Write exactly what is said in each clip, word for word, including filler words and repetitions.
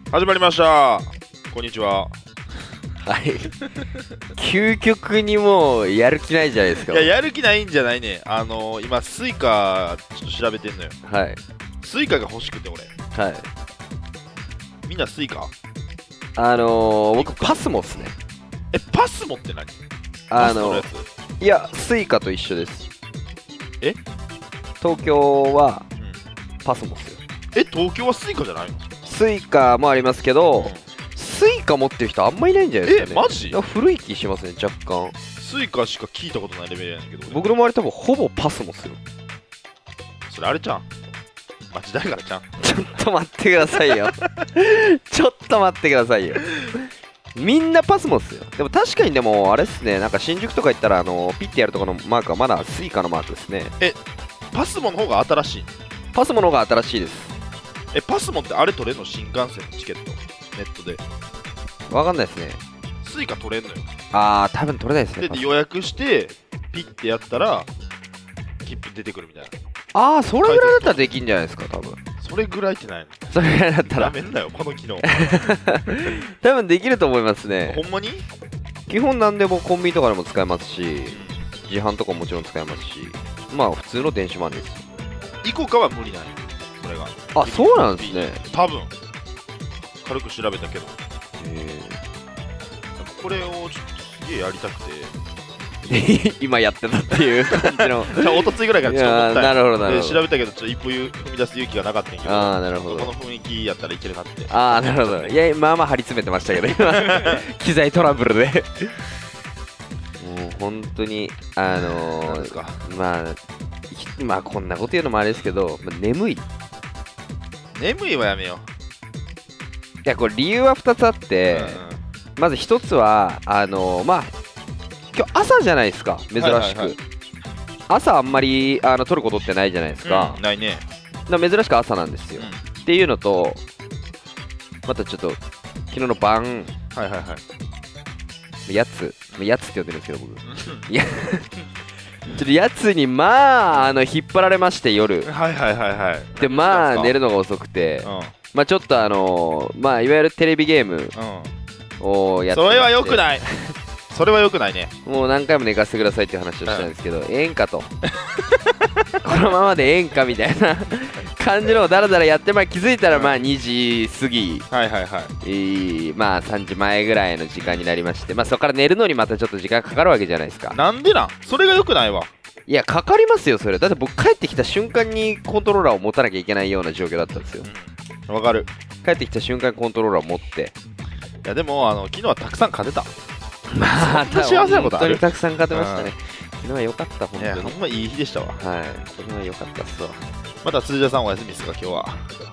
始まりました。こんにちは。 はい。究極にもうやる気ないじゃないですか。 いや、やる気ないんじゃないね。あのー、今スイカちょっと調べてんのよ。 はい。 スイカが欲しくて俺。 はい。 みんなスイカ？ あのー、僕パスモっすね。 え、パスモって何？ あのー、いやスイカと一緒です。 え？ 東京はうん、 パスモっすよ。 え、東京はスイカじゃないの？ スイカもありますけど、 うん、 スイカ持ってる人あんまいないんじゃないですかね。 え、マジ？ 古い気しますね、若干。 スイカしか聞いたことないレベルやねんけど。 僕の周り多分ほぼパスモっすよ。 それあれちゃん、町だからちゃん。 ちょっと待ってくださいよ。ちょっと待ってくださいよ。みんなパスモっすよ。でも確かにでもあれっすね、なんか新宿とか行ったらあのピッてやるとかのマークはまだスイカのマークですね。 え、パスモの方が新しい？ パスモの方が新しいです。 え、パスモってあれ取れんの？新幹線のチケットネットで。 わかんないですね。 スイカ取れんのよ。 あー、多分取れないですね。 で、予約してピッてやったら切符出てくるみたいな。 あー、それぐらいだったらできんじゃないですか、多分。 それぐらいってないの？ それぐらいだったらやめんなよ、この機能。 多分できると思いますね。 ほんまに？ 基本なんでもコンビニとかでも使えますし、自販とかももちろん使えますし、まあ普通の電子マネーです。 イコカは無理なんよ、それが。 あ、そうなんですね。 多分軽く調べたけど、 へこれをちょっとすげえやりたくてー今やってたっていう感じの。 じゃあおとついぐらいからちょっと思ったんなるほどなるほど。 で調べたけど、ちょっと一歩踏み出す勇気がなかったんやけど、 あー、なるほど。 この雰囲気やったらいけるなって。 あー、なるほど。いや、まあまあ張り詰めてましたけど、今。機材トラブルで。もう本当に、あのー、 なんですか。 まあ、まあこんなこと言うのもあれですけど、まあ、眠い。い眠いはやめよや、これ理由はふたつあっう。 て、 うん、 まずひとつは、あのー、まあ、今日朝じゃないですか、珍しく。はいはいはい、朝あんまりあの撮ることってないじゃないですか。 うん、ないね。 だ珍しく朝なんですよ。うん、っていうのと、またちょっと、昨日の晩、 はいはいはい。 やつ、やつって呼んでるんですけど、僕。いや、ちょっとやつに、まあ、あの引っ張られまして、夜。 はいはいはいはい。 で、まあ、寝るのが遅くて、うん、まあ、ちょっとあのー、まあ、いわゆるテレビゲームをやって、うん、 それは良くない。それは良くないね。 もう何回も寝かせてくださいっていう話をしたんですけど、ええんかと。このままでええんかみたいな感じのをだらだらやって、まあ、気づいたらまあにじ過ぎ、 はいはいはい、 えー、まあさんじまえぐらいの時間になりまして、まあ、そこから寝るのにまたちょっと時間かかるわけじゃないですか。 なんでなん？それが良くないわ。 いや、かかりますよ、それ。だって僕帰ってきた瞬間にコントローラーを持たなきゃいけないような状況だったんですよ。 わ、うん、かる。 帰ってきた瞬間にコントローラーを持って。 いやでもあの昨日はたくさん勝てた。 まあ、 幸せなことある。 本当にたくさん勝てましたね。昨日は良かった、本当に。いや、 ほんまいい日でしたわ。 はい、昨日は良かったっすわ。 また辻田さんお休みですか、今日は。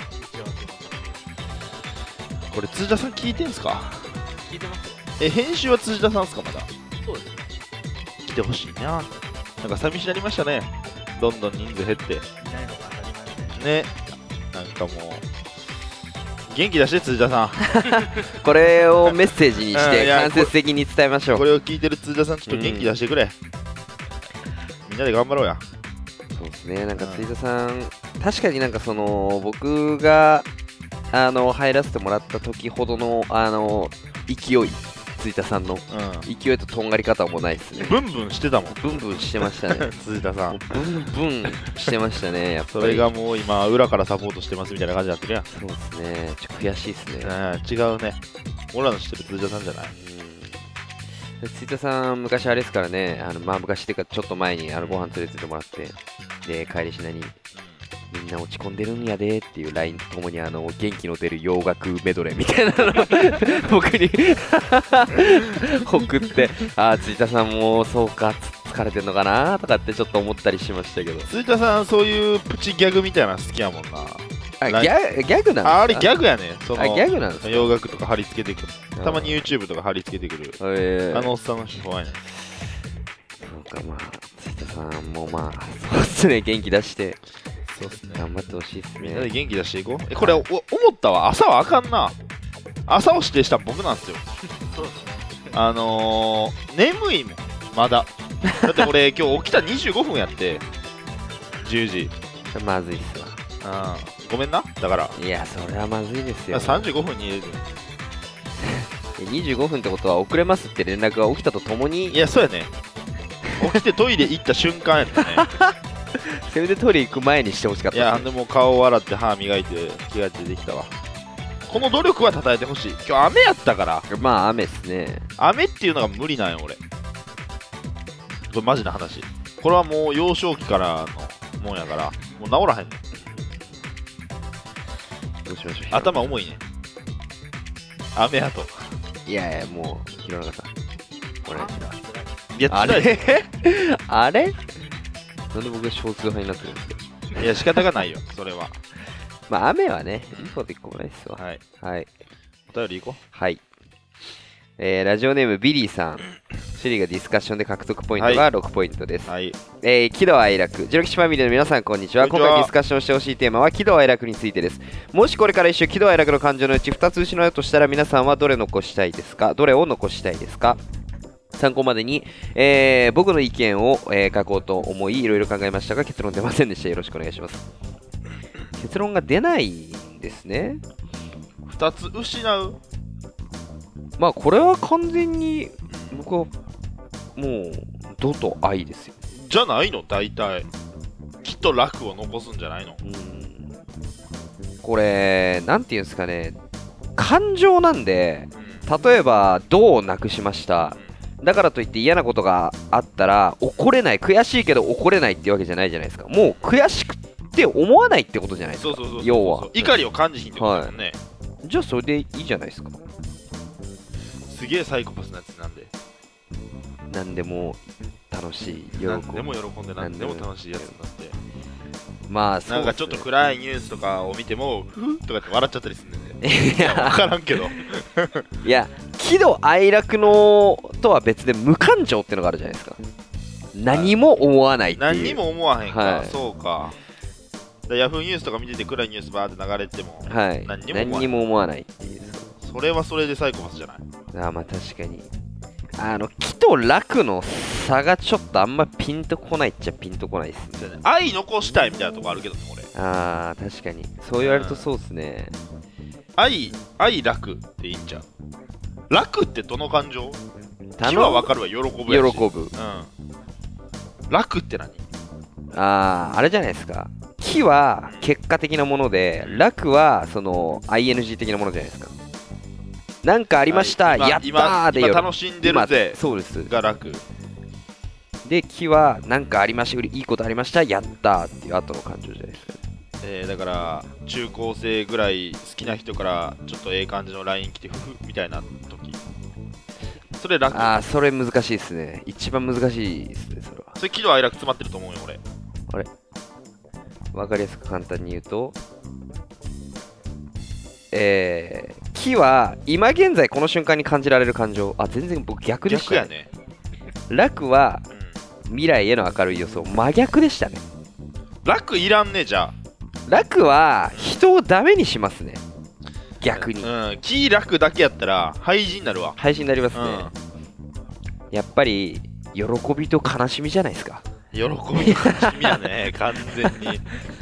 これ辻田さん聞いてんすか？ 聞いてますよ。 え、編集は辻田さんっすか、まだ？ そうですね。 来てほしいな。なんか寂しになりましたね。どんどん人数減って。いないのが当たり前で。 ね。なんかもう。元気出して辻田さん。 これをメッセージにして間接的に伝えましょう。 これを聞いてる辻田さん、ちょっと元気出してくれ、うん、みんなで頑張ろうや。 そうですね、なんか辻田さん、うん、確かになんかその僕があの入らせてもらった時ほどのあの勢い、辻田さんの、うん、勢いととんがり方もないですね。 ブンブンしてたもん。 ブンブンしてましたね。 辻田さんブンブンしてましたね。やっぱりそれがもう今裏からサポートしてますみたいな感じになってるやん。 そうですね、ちょっと悔しいですね。 違うね、俺らの知ってる辻田さんじゃない。 うん、辻田さん昔あれですからね、あのまあ昔っていうかちょっと前にあのご飯連れてってもらって、で帰りしなにみんな落ち込んでるんやでっていう ライン とともにあの元気の出る洋楽メドレーみたいなのを僕に送って、ああ辻田さんもそうか疲れてんのかなとかってちょっと思ったりしましたけど、 辻田さんそういうプチギャグみたいなの好きやもんな。 あ、ギャギャグなんですか？ あれギャグやね。そのあ、ギャグなんですか？ 洋楽とか貼り付けてくる、たまに YouTube とか貼り付けてくる、えー、あのおっさんの手法やね。 そうか、まあ辻田さんもまあそうっすね、元気出してそうっすね、 頑張ってほしいっすね。 みんなで元気出していこう。え、これお思ったわ、朝はあかんな。朝を指定した僕なんですよ。 そうですね。 あのー、眠いもんまだ。だって俺今日起きたにじゅうごふんやってじゅうじ。 まずいっすわ。 あごめんな。だからいやそれはまずいですよ。 さんじゅうごふんに入れる。 にじゅうごふんってことは遅れますって連絡が起きたとともに、 いや、そうやね。起きてトイレ行った瞬間やったね。 せめてトイレ行く前にしてほしかったですね。 いや、でも顔を洗って歯磨いて着替えてできたわ。この努力は称えてほしい。今日雨やったから。 まあ雨っすね。 雨っていうのが無理なんよ、俺。これマジな話。これはもう幼少期からのもんやから、もう治らへんねん。 どうしましょう。 頭重いね。雨やと。 いやいや、もう、弘中さん。お願いします。 いや、 あ辛いですれあれなんで僕が少数派になってるんですか。 いや、仕方がないよ、それは。 まあ雨はね、いいこと一個もないですわ。 はい。 はい。 お便り行こはい。えー、ラジオネームビリーさん。シリがディスカッションで獲得ポイントがろくポイントです。 う。はい。 えー、喜怒哀楽、ジロキシファミリーの皆さんこんにちは。 こんにちは今回ディスカッションしてほしいテーマは喜怒哀楽についてです。もしこれから一生喜怒哀楽の感情のうちふたつ失うとしたら皆さんはどれ残したいですか？どれを残したいですか？参考までに、えー、僕の意見を、えー書こうと思いいろいろ考えましたが結論出ませんでした。よろしくお願いします。結論が出ないんですね。 ふたつ失う。 まあこれは完全に僕はもう怒と愛ですよ。 じゃないの、大体。きっと楽を残すんじゃないの。 うーんこれなんていうんですかね、感情なんで、 うん。 例えば怒をなくしましただからといって嫌なことがあったら怒れない、悔しいけど怒れないっていうわけじゃないじゃないですか。もう悔しくって思わないってことじゃないですか。 そうそうそうそう。 要は怒りを感じひんってことだもんね。 じゃあそれでいいじゃないですか。 すげえサイコパスなやつなんで。 何でも楽しい喜ぶ。 何でも喜んで何でも楽しいやつになって。 まあそうなんかちょっと暗いニュースとかを見ても、ふふとかって笑っちゃったりするんだよね。 いいや、わやからんけど。 いや喜怒哀楽のとは別で無感情ってのがあるじゃないですか。何も思わないっていう。 何にも思わへんか。 はいそうか。だヤフーニュースとか見てて暗いニュースバーって流れても、 はい、 何にも思わない何にも思わないっていう。 それはそれでサイコパスじゃない。 あーまあ確かにあの喜と楽の差がちょっとあんまピンとこないっちゃピンとこないですね。 愛残したいみたいなとこあるけどね、俺。 あー確かにそう言われるとそうですね。 愛、愛楽っていいんちゃう。楽ってどの感情？ 楽喜はわかるわ、喜ぶやし。 喜ぶ。 うん。楽って何？ あーあれじゃないですか。喜は結果的なもので楽はその アイエヌジー 的なものじゃないですか。なんかありました、 はい今やったーで今よ今楽しんでるぜ今そうですが楽。 で喜はなんかありました、いいことありました、やったーっていう後の感情じゃないですかね。 えー、だから中高生ぐらい好きな人からちょっとええ感じの ライン 来てふふみたいな時、それ楽。 ああそれ難しいですね。一番難しいですねそれは。 それ喜怒哀楽詰まってると思うよ俺。 あれわかりやすく簡単に言うと、えー、喜は今現在この瞬間に感じられる感情。あ、全然僕逆でした、 逆やね。 楽はうん。 未来への明るい予想。真逆でしたね。 楽いらんねじゃあ。 楽は人をダメにしますね。逆に。 うん。喜楽だけやったら廃人になるわ。 配信になりますね。 うん。 やっぱり喜びと悲しみじゃないですか。 喜びと悲しみやね完全に。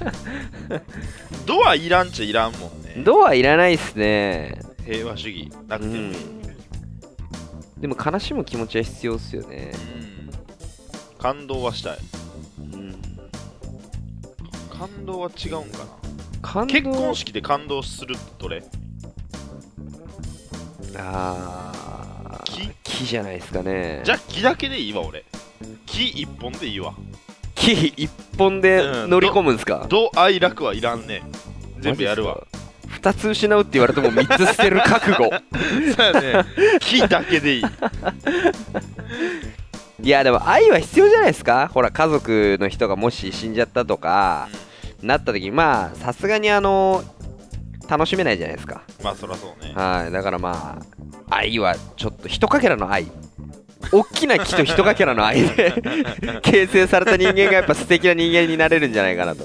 ドアいらんちゃいらんもんね。 ドアいらないっすね。 平和主義なくてもいい。 でも悲しむ気持ちは必要っすよね。 うん。感動はしたい。 うん感動は違うんかな。 感動結婚式で感動するどれ？ あー木木じゃないですかね。 じゃあ木だけでいいわ俺。木一本でいいわ。 木一本で乗り込むんすか？ ド愛楽はいらんね。全部やるわ。 二つ失うって言われても三つ捨てる覚悟。 そうやね。木だけでいい。 いやでも愛は必要じゃないですか。ほら家族の人がもし死んじゃったとかなった時にまあさすがにあの楽しめないじゃないですか。 まあそらそうね。 はい、だからまあ愛はちょっと一かけらの愛、大きな木と一かけらの愛で形成された人間がやっぱ素敵な人間になれるんじゃないかなと。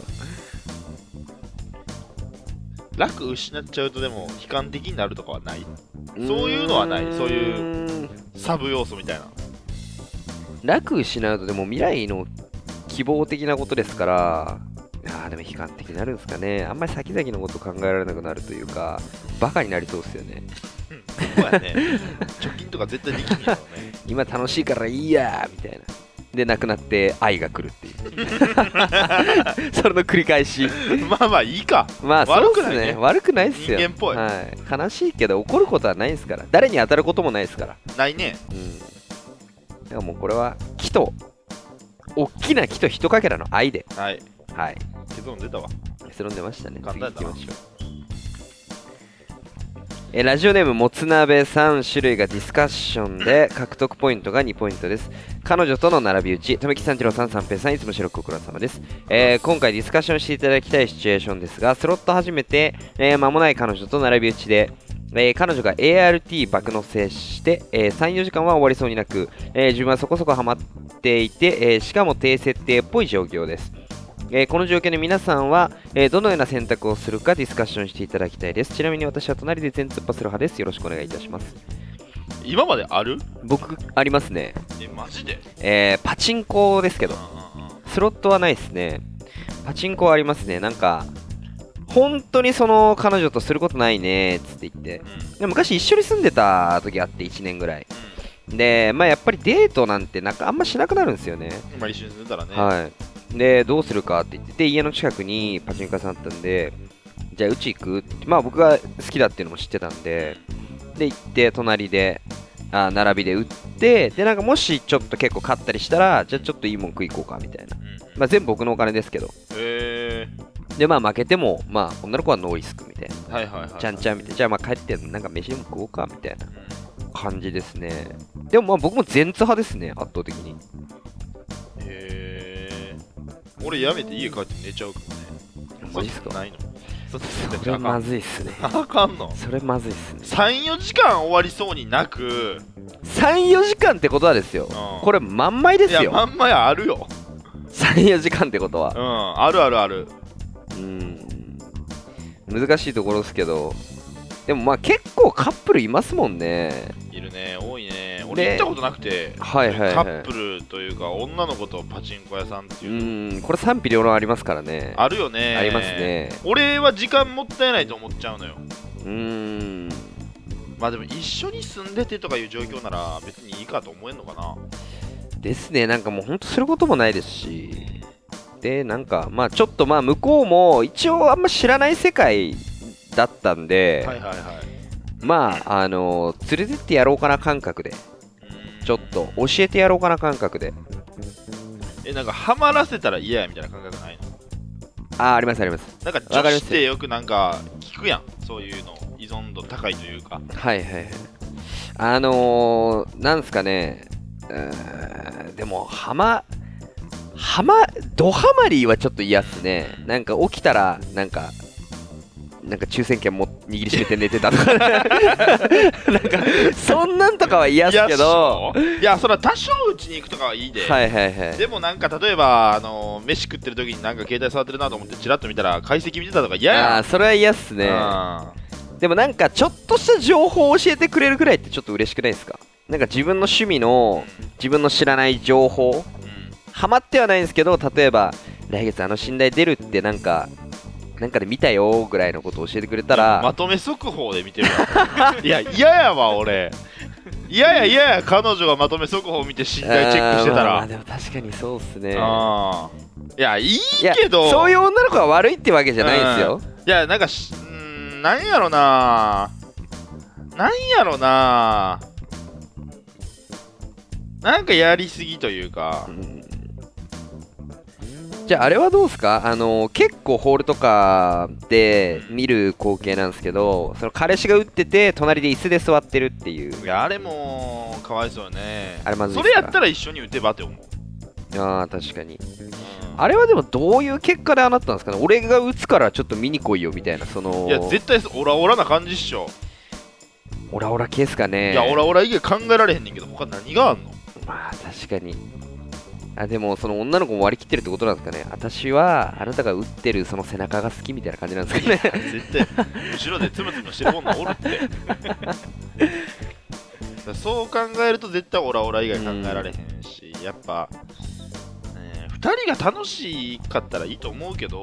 楽失っちゃうとでも悲観的になるとかはない。そういうのはない。そういうサブ要素みたいな。 楽失うとでも未来の希望的なことですから、ああでも悲観的になるんですかね。あんまり先々のこと考えられなくなるというか、バカになりそうですよね。 うん、そうやね。貯金とか絶対できんやろね。 今楽しいからいいやみたいな。で、亡くなって愛が来るっていう。それの繰り返し。 まあまあいいか。 まあそうですね。悪くないっすよ。 人間っぽい、 はい。悲しいけど怒ることはないですから。誰に当たることもないですから。 ないね。 うん。だからもうこれは木と、大きな木と一かけらの愛で。 はい。 はい。 結論出たわ。 結論出ましたね。 簡単だったな。 次行きましょう。えラジオネームもつ鍋さん種類がディスカッションで獲得ポイントがにポイントです。彼女との並び打ち、とめきさんじろうさん、三平さん、いつも白くご苦労様です。えー、今回ディスカッションしていただきたいシチュエーションですが、スロット始めて、えー、間もない彼女と並び打ちで、えー、彼女が エーアールティー 爆乗せして、えー、さん、よじかんは終わりそうになく、えー、自分はそこそこハマっていて、えー、しかも低設定っぽい状況です。えー、この状況で皆さんは、えー、どのような選択をするかディスカッションしていただきたいです。ちなみに私は隣で全突破する派です。よろしくお願いいたします。 今まである？ 僕、ありますね。 え、マジで？ えー、パチンコですけど、スロットはないですね。パチンコはありますね。なんか、本当にその彼女とすることないねっつって言って、 うん、 で昔一緒に住んでた時あっていちねんぐらい。で、まあやっぱりデートなんてなんかあんましなくなるんですよね。 まあ一緒に住んでたらね。 はい。で、どうするかって言って、で、家の近くにパチンコ屋さんあったんで、じゃあうち行くって、まあ僕が好きだっていうのも知ってたんで、で、行って、隣で、あ並びで売って、で、なんかもしちょっと結構勝ったりしたら、じゃあちょっといいもん食い行こうかみたいな。 うん、 まあ全部僕のお金ですけど。 へで、まあ負けても、まあ女の子はノーリスクみたいな。 はいはいはい。 ちゃんちゃんみたいな。じゃあまあ帰ってなんか飯でも食おうかみたいな感じですね。でもまあ僕も全ツ派ですね、圧倒的に。 へー。俺やめて家帰って寝ちゃうからね。 マジっすか？ ないの。そそれまずいっすね。 あかんの？ それまずいっすね。 さん、よじかん終わりそうになく、 さん、よじかんってことはですよ。 うん、 これ満枚ですよ。 いや、まんまやあるよ。 さん、よじかんってことは。 うん、あるあるある。 うーん。難しいところですけど、でもまあ結構カップルいますもんね。 いるね、多いね。俺行ったことなくて、 はいはいはい、 カップルというか女の子とパチンコ屋さんっていう。 うーん、これ賛否両論ありますからね。 あるよね。 ありますね。 俺は時間もったいないと思っちゃうのよ。 うーん。 まあでも一緒に住んでてとかいう状況なら別にいいかと思えんのかな。 ですね、なんかもうほんとすることもないですし。で、なんかまあちょっとまあ向こうも一応あんま知らない世界だったんで、 はいはいはい。 まああの連れてってやろうかな感覚で、ちょっと教えてやろうかな感覚で。 え、なんかハマらせたら嫌やみたいな感覚ないの？ あー、ありますあります。 なんか女子ってよくなんか聞くやん、そういうの依存度高いというか。 はいはいはい。あのー、なんすかね、うーん、でもハマハマドハマりはちょっと嫌っすね。なんか起きたらなんかなんか抽選券も握りしめて寝てたとかなんかそんなんとかは嫌っすけど、 いや、それは多少うちに行くとかはいいで、 はいはいはい、 でもなんか例えばあの飯食ってる時になんか携帯触ってるなと思ってチラッと見たら解析見てたとか嫌やん。 あー、それは嫌っすね。でもなんかちょっとした情報を教えてくれるくらいってちょっと嬉しくないですか？なんか自分の趣味の自分の知らない情報、うん、ハマってはないんですけど、例えば来月あの寝台出るってなんかなんかで見たよぐらいのことを教えてくれたら、 まとめ速報で見てるわいや嫌やわ俺、嫌や嫌や彼女がまとめ速報を見て寝台チェックしてたら。 まあまあでも確かにそうっすね。 あいやいいけど、 そういう女の子が悪いってわけじゃないですよ。 いやなんかしんなんやろななんやろななんかやりすぎというか、うん、 じゃああれはどうですか？あの結構ホールとかで見る光景なんですけど、その彼氏が打ってて隣で椅子で座ってるっていう。 いやあれもかわいそうよね。 あれまずいそれやったら一緒に打てばって思う。 ああ確かに、うん、あれはでもどういう結果でああなったんですかね？俺が打つからちょっと見に来いよみたいな、そのいや絶対オラオラな感じっしょ。 オラオラ系っすかね。 いやオラオラ以外考えられへんねんけど他何があんの？ まあ確かに。あでもその女の子も割り切ってるってことなんですかね。私はあなたが打ってるその背中が好きみたいな感じなんですかね。 絶対後ろでつむつむしてる女おるってそう考えると絶対オラオラ以外考えられへんし、やっぱ、ね、ふたりが楽しかったらいいと思うけど、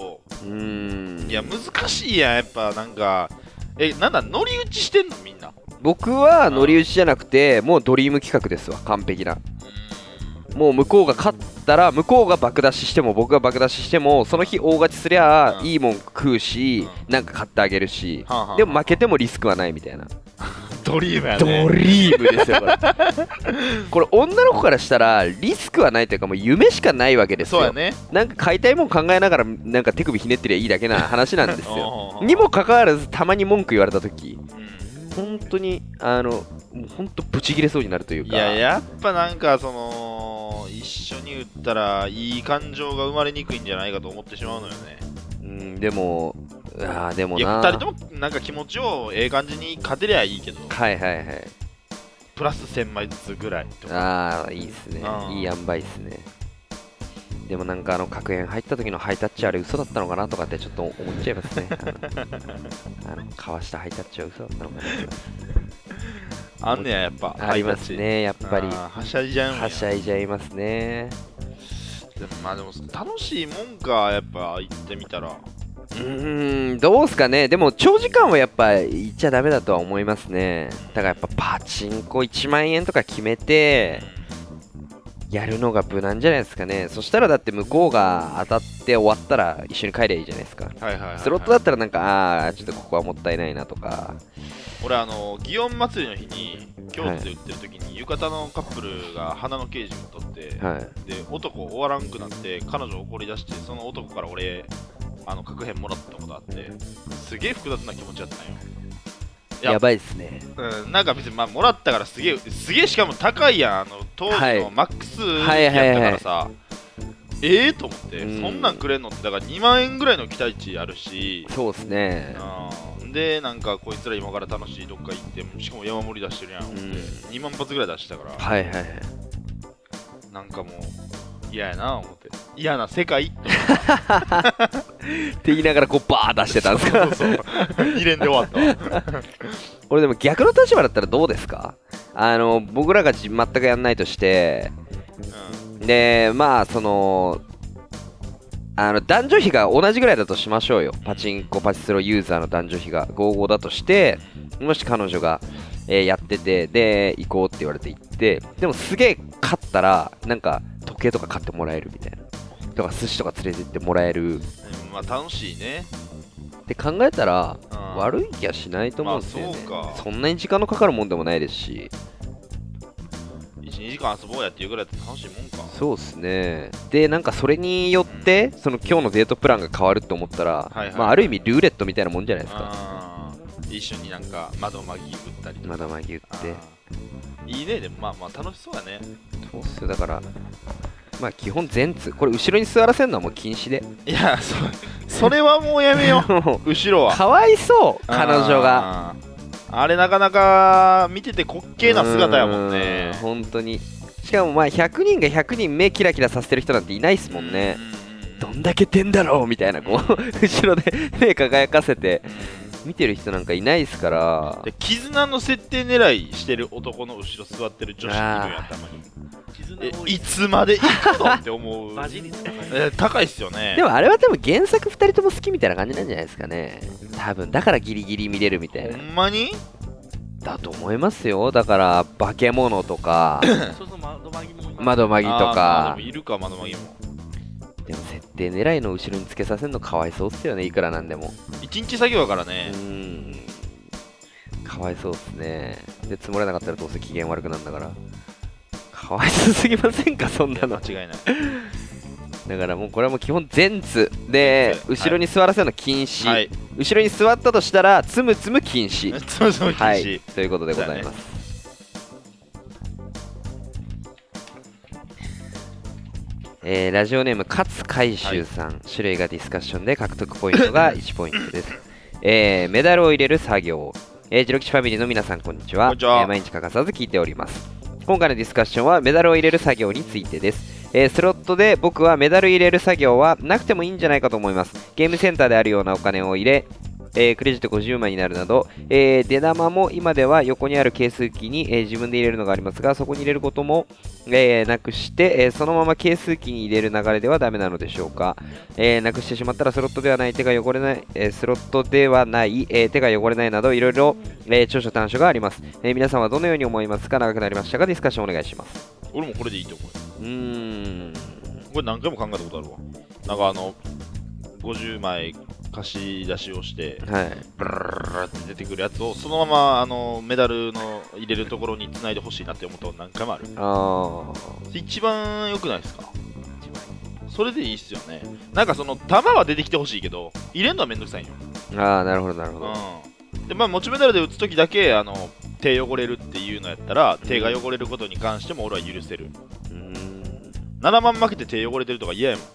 うーんいや難しいやんやっぱなんかえなんだ乗り打ちしてんのみんな僕は乗り打ちじゃなくてもうドリーム企画ですわ完璧なもう向こうが勝ったら向こうが爆出ししても僕が爆出ししてもその日大勝ちすりゃうんいいもん食うしうなんか買ってあげるしはあはあでも負けてもリスクはないみたいなドリームやドねリームですよこれこれ女の子からしたらリスクはないというかもう夢しかないわけですよそうやねなんか買いたいもん考えながらなんか手首ひねってりゃいいだけな話なんですようんにもかかわらずたまに文句言われた時うん本当にあのもう本当ブチ切れそうになるというかいややっぱなんかその一緒に打ったらいい感情が生まれにくいんじゃないかと思ってしまうのよねうんでもあーでもいやなふたりともなんか気持ちをええ感じに勝てりゃいいけどはいはいはいプラスせんまいずつぐらいとかああいいっすねうんいい塩梅っすねでもなんかあの確変入った時のハイタッチあれ嘘だったのかなとかってちょっと思っちゃいますねあのあのかわしたハイタッチは嘘だったのかなあんねややっぱありますねやっぱりあーはしゃいじゃうんやはしゃいじゃいますねでもまあでも楽しいもんかやっぱ行ってみたらうーんどうすかねでも長時間はやっぱ行っちゃダメだとは思いますねだからやっぱパチンコいちまん円とか決めてやるのが無難じゃないですかねそしたらだって向こうが当たって終わったら一緒に帰りゃいいじゃないですかはいはいはいはいスロットだったらなんかあーちょっとここはもったいないなとか俺あの祇園祭りの日に京都で売ってる時に浴衣のカップルが花の刑事を取って、 はいで男終わらんくなって彼女怒り出してその男から俺あの確変もらったことあってすげえ複雑な気持ちだったんよいややばいっすねうん、なんか別にまあもらったからすげえすげえしかも高いやんあの当時はいのマックスはいやはいはいったからさ、ええと思って、 うんそんなんくれんのってだからにまん円ぐらいの期待値あるし、 そうっすねうん、でなんかこいつら今から楽しいどっか行ってしかも山盛り出してるやん思って、 うんにまん発ぐらい出したから、 はいはいはいなんかもう嫌やな思って嫌な世界ってって言いながらこうバー出してたんですかそうそうに連で終わったわ俺でも逆の立場だったらどうですかあの僕らがじ全くやんないとしてでまあそのあの男女比が同じぐらいだとしましょうよパチンコパチスロユーザーの男女比がごたいごだとしてもし彼女が、えーやっててで行こうって言われて行ってでもすげえ勝ったらなんか時計とか買ってもらえるみたいなとか寿司とか連れて行ってもらえるうん、まあ楽しいね、 って考えたらうん、 悪い気はしないと思うんですよね、 まあそうかそんなに時間のかかるもんでもないですしいちにじかん遊ぼうやっていうぐらいだって楽しいもんかそうですねでなんかそれによってその今日のデートプランが変わると思ったら、 はいはいまあ、ある意味ルーレットみたいなもんじゃないですかあー一緒になんか窓まぎ打ったりとかまだまぎ言ってあーいいねでもまあまあ楽しそうだねそうっすよだからまあ基本前通これ後ろに座らせるのはもう禁止でいやそそれはもうやめよう後ろはかわいそう彼女があーあれなかなか見てて滑稽な姿やもんねうーん本当にしかもまあひゃくにんがひゃくにん目キラキラさせてる人なんていないっすもんねどんだけ点だろうみたいなこう後ろで目輝かせて見てる人なんかいないですからで絆の設定狙いしてる男の後ろ座ってる女子いるやんたまにえ絆多いいつまで行くのって思うマジ率高いえ高いっすよねでもあれは多分原作ふたりとも好きみたいな感じなんじゃないですかね多分だからギリギリ見れるみたいなほんまにだと思いますよだから化け物とかそうそう窓まぎもいます窓まぎとあーまあかでもいるか窓まぎもでも設定狙いの後ろにつけさせるのかわいそうっすよねいくらなんでも一日作業だからうねーんかわいそうっすねで積もれなかったらどうせ機嫌悪くなるんだからかわいそうすぎませんかそんなの間違いないだからもうこれはもう基本前通で前通後ろに座らせるの禁止、 はい後ろに座ったとしたらつむつむ禁止そうそう禁は止いということでございます、えーラジオネーム勝海舟さん、種類がディスカッションで獲得ポイントがいちポイントです、えーメダルを入れる作業、えー、ジロキチファミリーの皆さんこんにちはこんにちはえー毎日欠かさず聞いております今回のディスカッションはメダルを入れる作業についてです、えースロットで僕はメダル入れる作業はなくてもいいんじゃないかと思いますゲームセンターであるようなお金を入れえークレジットごじゅうまいになるなど、えー出玉も今では横にある係数機に、えー自分で入れるのがありますが、そこに入れることも、えーなくして、えーそのまま係数機に入れる流れではダメなのでしょうか。えーなくしてしまったらスロットではない手が汚れない、えースロットではない、えー手が汚れないなどいろいろ、えー長所短所があります。えー皆さんはどのように思いますか？長くなりましたがディスカッションお願いします。 俺もこれでいいと思う。 うーん。 これ何回も考えたことあるわ。なんかあの、ごじゅうまい貸し出しをして、 はい。 ブルルルルって出てくるやつをそのままあのメダルの入れるところに繋いでほしいなって思ったこと何回もある。 あ一番良くないですか？それでいいっすよね。なんかその球は出てきてほしいけど入れるのはめんどくさいんよ。 ーあー、なるほどなるほど。 うん。でまあ持ちメダルで打つときだけあの手汚れるっていうのやったら手が汚れることに関しても俺は許せる。 うーん。 ななまん負けて手汚れてるとか嫌やもん。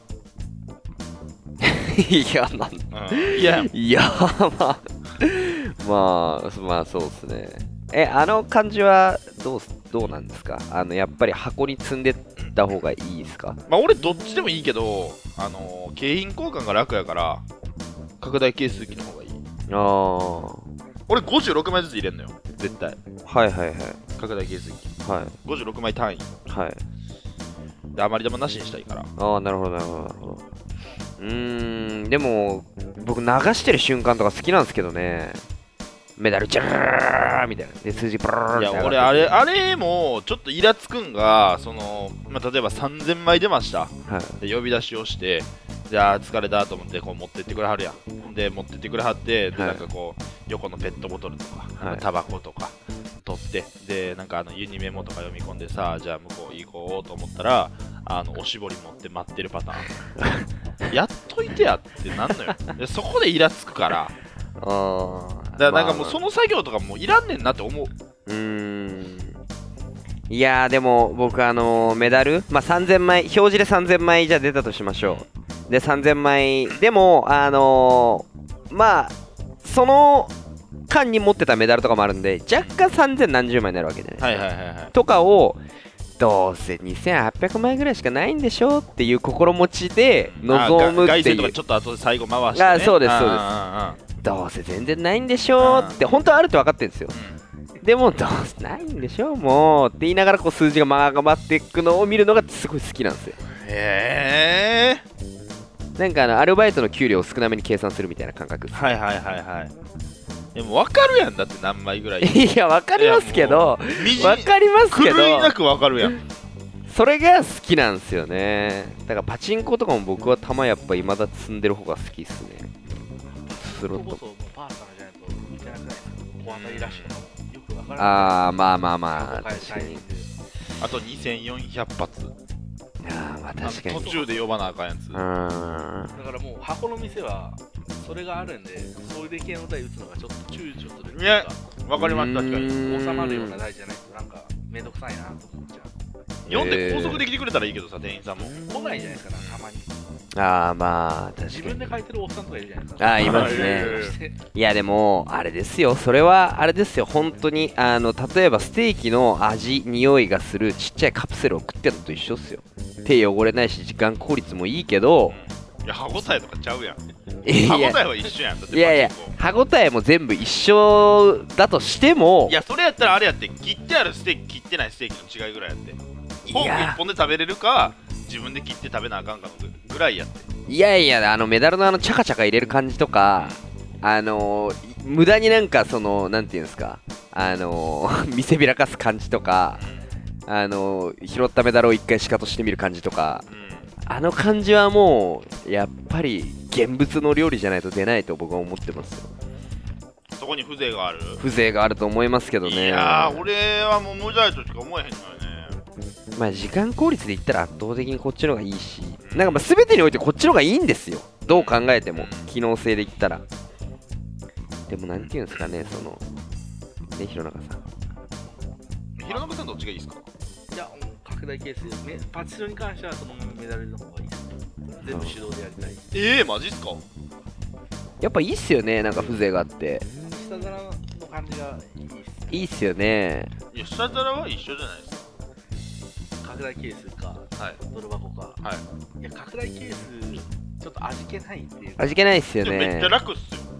いや、なんうん、嫌やもん。 いや、まあ、まあ、まあ、そうですね。え、あの感じはどうす、どうなんですか？あの、やっぱり箱に積んでった方がいいですか？ まあ俺どっちでもいいけど、あのー景品交換が楽やから拡大係数機の方がいい。 ああ。 俺ごじゅうろくまいずつ入れんのよ絶対。 はいはいはい。 拡大係数機はい。 ごじゅうろくまい単位はい。 で余り玉なしにしたいから。 ああ、なるほどなるほどなるほど。うーん、でも、僕流してる瞬間とか好きなんですけどね。メダルジャーみたいな。で、数字ブーンいや俺あれあれもちょっとイラつくんがその、まあ、例えばさんぜんまい出ました。 はい。 で呼び出しをしてじゃあ疲れたと思ってこう持ってってくれはるやん。で持ってってくれはってではいなんかこう横のペットボトルとかはいタバコとか取ってでなんかあのユニメモとか読み込んでさじゃあ向こう行こうと思ったらあのおしぼり持って待ってるパターンやっといてやってなんのよ。でそこでイラつくからああ。 だからなんかもうまあその作業とかもういらんねんなって思う。 うーん。いやーでも僕あのーメダル、まあ、さんぜんまい表示でさんぜんまいじゃ出たとしましょう。でさんぜんまいでもあのーまあその間に持ってたメダルとかもあるんで若干さんぜん何十枚になるわけじゃないですか、 はいはいはいはい。 とかをどうせにせんはっぴゃくまいぐらいしかないんでしょっていう心持ちで臨むっていう。 凱旋とかちょっと後で最後回して、ね、 あそうですそうですあどうせ全然ないんでしょって本当はあるって分かってるんですよ。 ーあーあーうんでもどうせないんでしょもうって言いながらこう数字が曲がっていくのを見るのがすごい好きなんですよ。 へえなんかあのアルバイトの給料を少なめに計算するみたいな感覚です。 はいはいはいはい。でも分かるやんだって何枚ぐらい。 いや分かりますけどみじ分かりますけど狂いなく分かるやん。 それが好きなんですよね。だからパチンコとかも僕は球やっぱ未だ積んでる方が好きっすね。スロットそれこそもうパーソナルじゃないといけなくないですか？お当たりらしいのよくわからない。 あーまあまあまあ過去確かに。 あとにせんよんひゃく発。 あーまあ確かに。 あの途中で呼ばなあかんやつ。 うーんだからもう箱の店はそれがあるんで、それで系の台打つのがちょっと躊躇するっていやいうか、 分かります確かに。 うん収まるような台じゃないとなんかめんどくさいなと思っちゃう。 読んで高速できてくれたらいいけどさ店員さんも。 来ないじゃないですか、なんかたまに。 あーまあ確自かに。 分で書いてるおっさんとかいるじゃないですか。 あーいますねいやいやいやいやでもあれですよそれはあれですよ本当にあの例えばステーキの味匂いがするちっちゃいカプセルを食ってるのと一緒っすよ。手汚れないし時間効率もいいけどいや歯応えとかちゃうやん。 い歯応えやは一緒やん。だっていやいやパチンコ歯ごたえも全部一緒だとしてもいやそれやったらあれやって切ってあるステーキ切ってないステーキの違いぐらいやって。フォーク一本で食べれるか自分で切って食べなあかんかのぐらいやって。 いやいやあのメダルのあのチャカチャカ入れる感じとかあのー、無駄になんかそのなんていうんですかあのー、見せびらかす感じとかあのー、拾ったメダルを一回シカトしてみる感じとかうん、うんあの感じはもうやっぱり現物の料理じゃないと出ないと僕は思ってますよ。 そこに風情がある。 風情があると思いますけどね。 いやー俺はもう無罪としか思えへんのよね。 まあ時間効率で言ったら圧倒的にこっちの方がいいしなんかまあ全てにおいてこっちの方がいいんですよどう考えても機能性で言ったら。でもなんていうんですかねそのね弘中さん弘中さんどっちがいいですか？ いや、もう拡大ケースで、めパチスロに関してはそのメダルの方がいいです。全部手動でやりたい。 ええー、マジっすか？ やっぱいいっすよねなんか風情があって下皿の感じがいいです。 いいっすよね。 いや下皿は一緒じゃないですか。 拡大ケースか、 はいドル箱か。 はいいや、拡大ケース、ちょっと味気ないっていうか。 味気ないっすよでもめっねちゃ楽っすよ。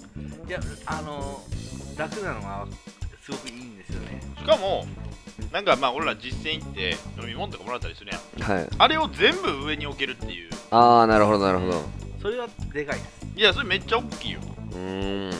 いや、あのー、楽なのはすごくいいんですよね。 しかもなんかまあ俺ら実践行って飲み物とかもらったりするやん。 はい。 あれを全部上に置けるっていう。 ああ、なるほどなるほど。 それはでかいです。 いやそれめっちゃ大きいよ。 うーん。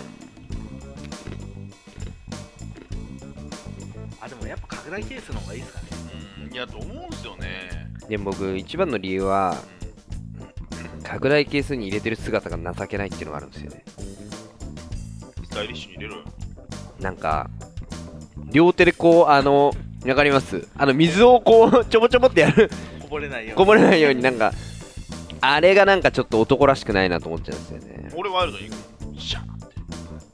あ、でもやっぱ拡大ケースの方がいいですかね。 うん、いやと思うんすよね。 でも僕一番の理由は拡大ケースに入れてる姿が情けないっていうのがあるんですよね。 スタイリッシュに入れろよ。 なんか両手でこうあのわかります？あの水をこうちょぼちょぼってやるこぼれないように。 こぼれないようになんかあれがなんかちょっと男らしくないなと思っちゃうんですよね。 俺ワイルドに行く。シャーって。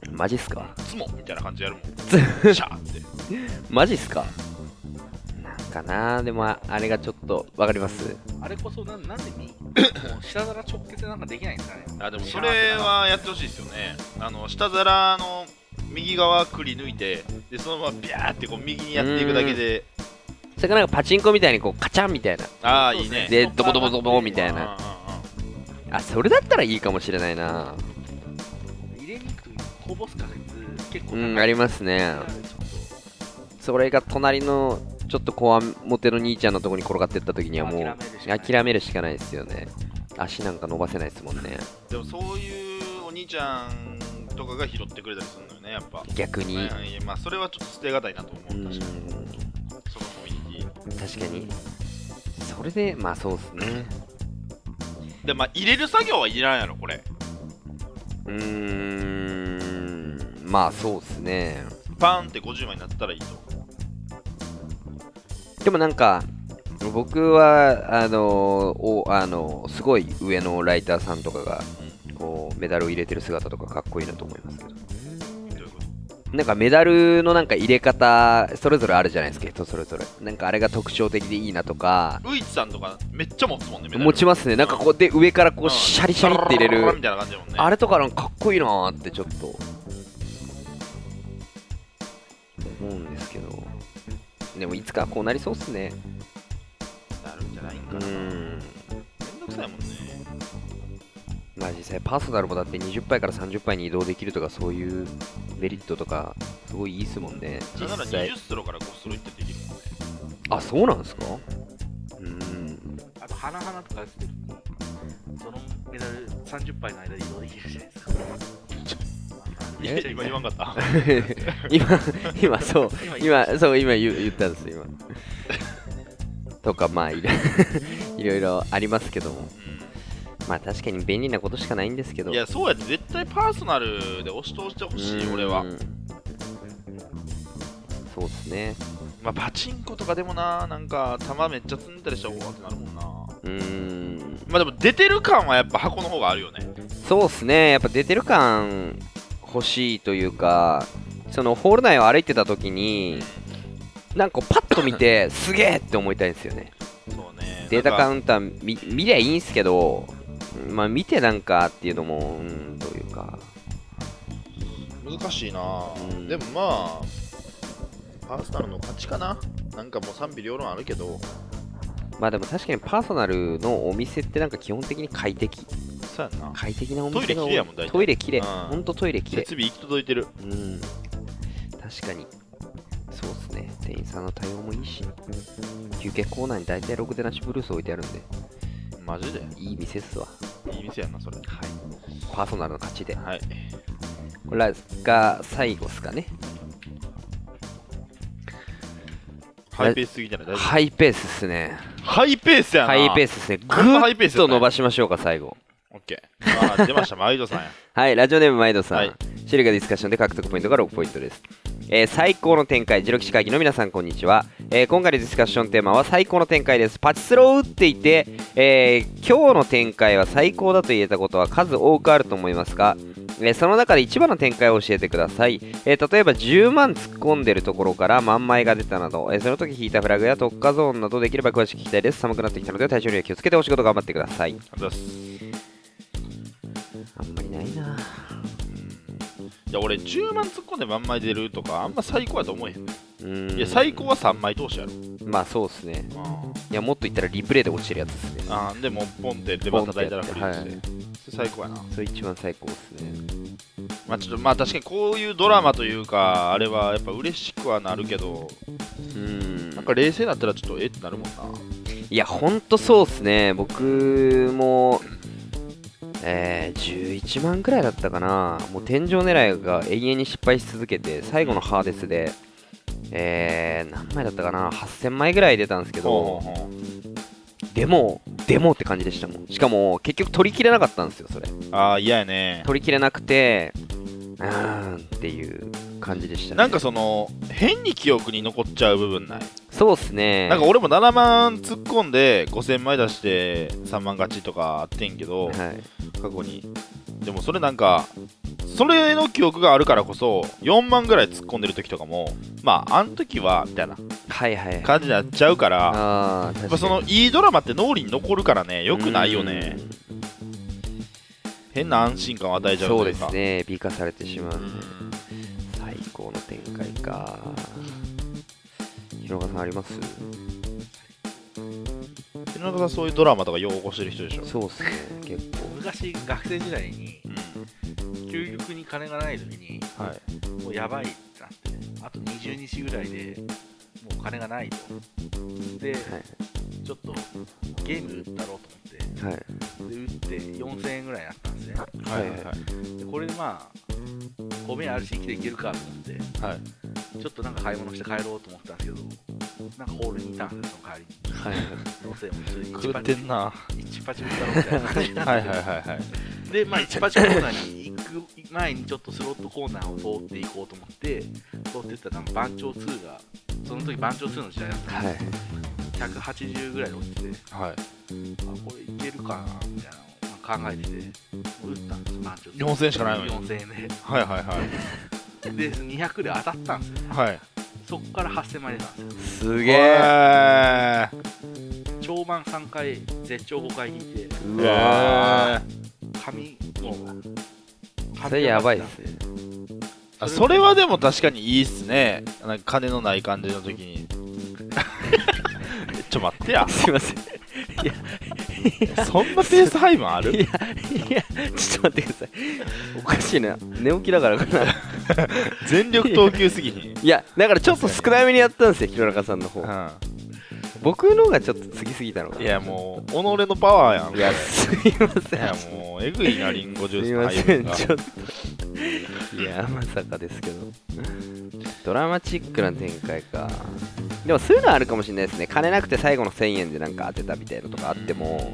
マジっすか？ ツモみたいな感じでやるもん。シャーって。 マジっすか？なんかな、でもあれがちょっとわかります？ あれこそな、なんでみ下皿直結でなんかできないんですかね。 あでもそれはやってほしいですよね。あの下皿の右側くり抜いてでそのままビャーってこう右にやっていくだけで。 それがなんかパチンコみたいにこうカチャンみたいな。 ああいいね。 でドボドボドボみたいな。あ、それだったらいいかもしれないな。 入れに行くとこぼす確率結構高い。 うん、ありますね。それが隣のちょっとこわもての兄ちゃんのところに転がってった時にはもう諦めるしかないですよね。足なんか伸ばせないですもんね。 でもそういうお兄ちゃんとかが拾ってくれたりするのよね、やっぱ逆に、 まあ、いやまあそれはちょっと捨てがたいなと思う。 うん、 確かにそのコミュニティ確かにそれでまあそうですね。 でまあ入れる作業はいらんやろこれ。 うーん、まあそうですね。 パーンってごじゅうまいになったらいいと。 でもなんか僕はあのおあのすごい上のライターさんとかがこうメダルを入れてる姿とかかっこいいなと思いますけど。 どういうこと？ なんかメダルのなんか入れ方それぞれあるじゃないですか、人それぞれ。なんかあれが特徴的でいいなとか。 ウイチさんとかめっちゃ持つもんね。メダル持ちますね。なんかこうで上からこうシャリシャリって入れる、 みたいな感じだもんね。 あれとかなんかかっこいいなーってちょっと思うんですけど。でもいつかこうなりそうっすね。 なるんじゃないんかな。 うーん、 めんどくさいもんね。 まあ実際パーソナルもだってにじゅっパイからさんじゅっパイに移動できるとかそういうメリットとかすごいいいっすもんね。 だから実際にじゅうストローからごストローいってできるもんね。 あ、そうなんですか？うーん、 あと花々とかやってる時にそのメダルさんじゅっパイの間で移動できるじゃないですか。 いや今言わんかった今今そう今そう今言言ったんです今とかまあいろいろいろありますけども、まあ確かに便利なことしかないんですけど。 いやそうやって絶対パーソナルで押し通してほしい俺は。 そうですね。 まあパチンコとかでもな、なんか球めっちゃ積んでたりしたらおーってなるもんな。 うーん、 まあでも出てる感はやっぱ箱の方があるよね。 そうですね。やっぱ出てる感欲しいというか、そのホール内を歩いてた時になんかパッと見てすげえって思いたいんですよね。 そうね。 データカウンンター 見, 見りゃいいんすけど、まあ見てなんかっていうのも、うん、というか難しいな、 うん、 でもまあパーソナルの勝ちかな。なんかもう賛否両論あるけど、 まあでも確かにパーソナルのお店ってなんか基本的に快適、 そうやんな。 快適なお店が多い。 トイレ綺麗やもん大体。 トイレ綺麗、 うんほんとトイレ綺麗。 設備行き届いてる。 うん、確かにそうっすね。店員さんの対応もいいし、休憩コーナーに大体ろくでなしブルース置いてあるんで、 マジでいい店っすわ。 いい店やんなそれ。 はい、パーソナルの勝ちで。 はい。 これが最後っすかね。 ハイペースすぎじゃない？大丈夫？ ハイペースっすね。 ハイペースやな。 ハイペースっすね。ぐこんなハイペースやったんやっと伸ばしましょうか、最後。 オッケー。あ、出ました、マイドさんや。 はい、ラジオネームマイドさん。 はい、 シルガディスカッションで獲得ポイントがろくポイントです。えー、最高の展開、ジロキシ会議の皆さんこんにちは、えー、今回のディスカッションテーマは最高の展開です。パチスロを打っていて、えー、今日の展開は最高だと言えたことは数多くあると思いますが、えー、その中で一番の展開を教えてください。えー、例えばじゅうまん突っ込んでるところから満枚が出たなど、えー、その時引いたフラグや特化ゾーンなどできれば詳しく聞きたいです。寒くなってきたので体調には気をつけてお仕事頑張ってください。 ありがとうございます。 あんまりないな。 いや俺じゅうまん突っ込んで満枚出るとかあんま最高やと思えへんね。 うーん、 いや最高はさんまい通しやろ。 まあそうっすね。 あいやもっと言ったらリプレイで落ちてるやつですね。 あでもポンってレバー叩いたらフリーズで、 はい、 最高やな。 それ一番最高っすね。 まあちょっとまあ確かにこういうドラマというかあれはやっぱ嬉しくはなるけど、 うんなんか冷静だったらちょっとえってなるもんな。 いやほんとそうっすね。僕もえー、じゅういちまんくらいだったかな。もう天井狙いが永遠に失敗し続けて、最後のハーデスでえー、何枚だったかな、はっせんまいぐらい出たんですけど、 ほうほうほでもでもって感じでしたもん。しかも結局取り切れなかったんですよ。それう。ああ嫌やね。 取り切れなくてうーんっていう感じでしたね。 なんかその変に記憶に残っちゃう部分ない。 そうっすね。 なんか俺もななまん突っ込んでごせんまい出してさんまん勝ちとかあってんけど、 はい、 過去に。でもそれなんかそれの記憶があるからこそよんまんぐらい突っ込んでる時とかもまああん時はみたいなはいはい感じになっちゃうから、 あーやっぱそのいいドラマって脳裏に残るからね、よくないよね。変な安心感を与えちゃうそうというか。 ですね。美化されてしまううんん。 最高の展開か。広岡さんあります？ 井上さんそういうドラマとかよう起こしてる人でしょ。 そうっすね。結構昔学生時代にうん究極に金がない時にはいもうやばいってなってあとにじゅうにちぐらいでもう金がないとで、 はいちょっとゲーム売ったろうと思ってはいで売ってよんせんえんぐらいになったんですね。 はいはいはいでこれでまあ米あるし生きていけるかと思ってはいちょっとなんか買い物して帰ろうと思ったんですけどなんかホールにいたんですよ、その帰りに。 はいどうせもう普通に狂ってんな。 一パチ売ったろみたいな感じなんではいはいはいはいで、まあ、一パチコーナーに行く前にちょっとスロットコーナーを通っていこうと思って通っていったらなんか番長ツーがその時番長ツーの時代だったんではいひゃくはちじゅうぐらいで落ちててはいあこれいけるかなみたいなのを考えてて打ったんです番長ツーよんせんえんしかないのによんせんえんではいはいはいでにひゃくで当たったんですよ。 はい。 そこからはっせんまい出たんですよ。 すげえ。 え長盤さんかい絶頂ごかい引いてうわ紙もーそれやばいっすね。 あそれはでも確かにいいっすね。なんか金のない感じの時にちょ待ってやすいません。 そんなペース配分あるいやいやちょっと待ってください。おかしいな。寝起きだからかな。 全力投球すぎひん、 いやだからちょっと少なめにやったんですよ、弘中さんの方。 う僕のがちょっと過ぎすぎたのかん、 な。 いやもう己のパワーやん。 いやすいません。 いやもうえぐいなリンゴジュすいースのません、 配分が。 ちょっと。いや、まさかですけど。ドラマチックな展開か。でもそういうのはあるかもしれないですね。金なくて最後のせんえんでなんか当てたみたいなのとかあっても、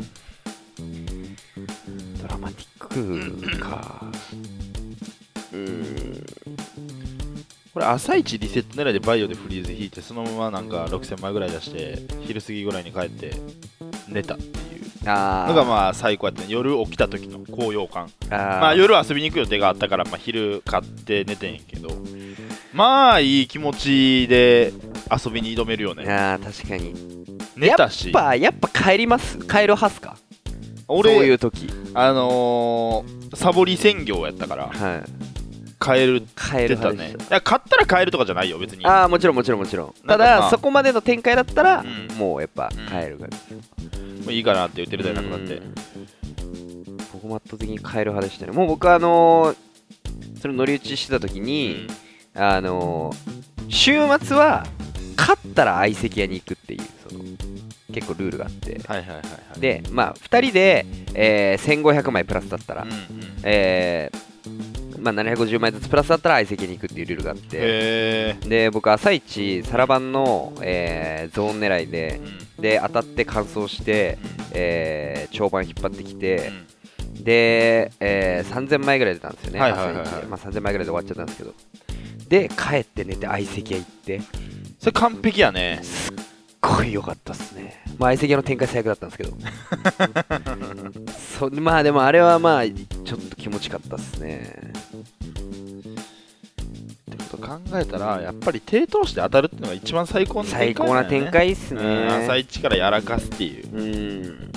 ドラマティックか。うーん。 これ朝一リセット狙いでバイオでフリーズ引いてそのままなんかろくせんまいぐらい出して昼過ぎぐらいに帰って寝たっていうあのがまあ最高やったね。夜起きた時の高揚感。 あーまあ夜遊びに行く予定があったからまあ昼買って寝てんやけど、まあいい気持ちで遊びに挑めるよね。 あー確かに。 寝たしやっぱやっぱ帰ります帰る派っすか。 俺そういう時。 あのー、サボり専業やったからはい。 帰る帰るってた派でし。 ねいや買ったら帰るとかじゃないよ別に。 た。ああもちろんもちろんもちろん。ただ、 なんかまあそこまでの展開だったら、 うんもうやっぱうん帰るが、 もういいかなって言ってるじゃなくなって。 うん僕も圧倒的に帰る派でしたね。もう僕はあのー、それ乗り打ちしてた時に、あのー、週末は勝ったら相席屋に行くっていうその結構ルールがあって、 はいはいはいはい。 でまあふたりで、えー、せんごひゃくまいプラスだったら、 うんうん、 えーまあ、ななひゃくごじゅうまいずつプラスだったら相席に行くっていうルールがあって、 へで僕朝一サラバンの、えーゾーン狙いでーうんで当たって完走して、えー長盤引っ張ってきうて、 んで、えーさんぜんまいぐらい出たんですよね、 はいはいはいはい朝一でまあ、さんぜんまいぐらいで終わっちゃったんですけど、で帰って寝て相席屋行ってそれ完璧やね。 すっごい良かったっすね。まあ相席屋の展開最悪だったんですけどそまあでもあれはまあちょっと気持ちよかったっすね。 ってこと考えたらやっぱり低投資で当たるっていうのが一番最高の展開最高な展開っすね。 うん朝一からやらかすっていううん